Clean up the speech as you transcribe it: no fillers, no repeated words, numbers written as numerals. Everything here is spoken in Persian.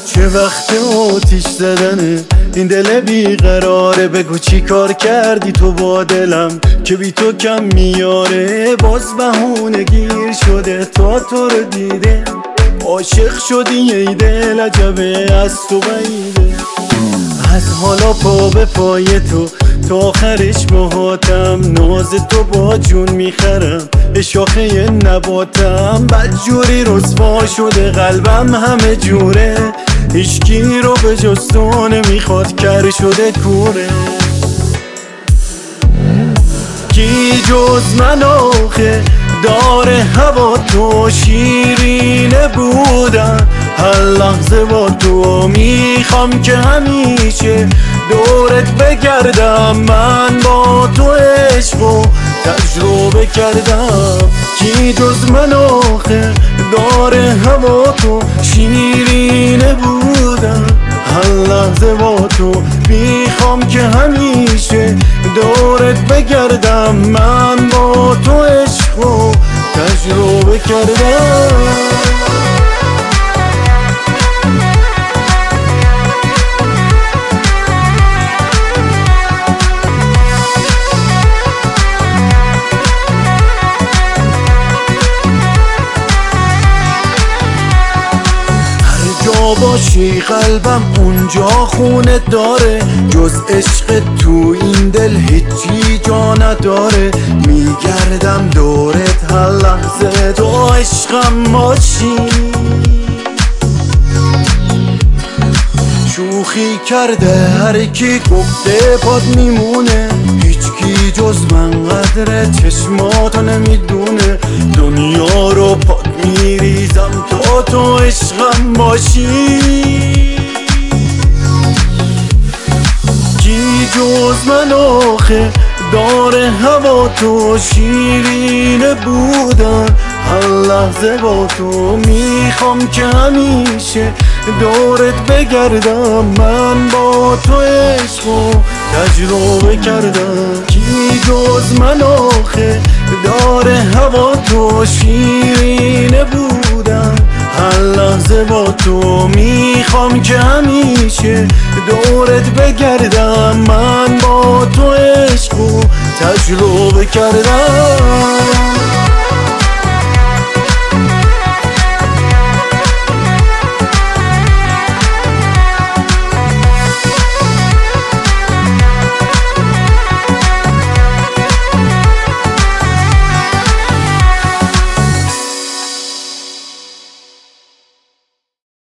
چه وقت آتیش زدنه این دل بیقراره. بگو چی کار کردی تو با دلم که بی تو کم میاره. باز بهونه گیر شده تا تو رو دیده. عاشق شدی ای دل عجبه از تو بعیده. از حالا پا به پای تو تا آخرش باهاتم. ناز تو با جون میخرم به شاخه نباتم. بدجوری رسوا شده قلبم همه جوره. هیچکی رو به جز تو نمیخواد کر شده کوره. کی جز من آخه داره هوا تو شیرینه بودن. هر لحظه با تو میخوام که همیشه دورت بگردم. من با تو عشق و تجربه کردم. کی جز من آخه داره هوا تو شیرینه بودن. هر لحظه با تو میخوام که همیشه دورت بگردم. من با تو عشق و تجربه کردم. باشی قلبم اونجا خونه داره. جز عشق تو این دل هیچی جا نداره. میگردم دورت هر لحظه تو عشقم باشی. شوخی کرده هر کی گفته پاد میمونه. هیچکی جز من قدر چشماتو نمیدونه. دنیا رو پاد میریزم تا تو عشقم باشی. کی جز من آخه داره هوا تو شیرینه بودن. هر لحظه با تو میخوام که همیشه دورت بگردم. من با تو عشق و تجربه کردم. کی جز من آخه داره هوا تو شیرینه بودن. هر لحظه با تو میخوام که همیشه دورت بگردم. من با تو عشق و تجربه کردم.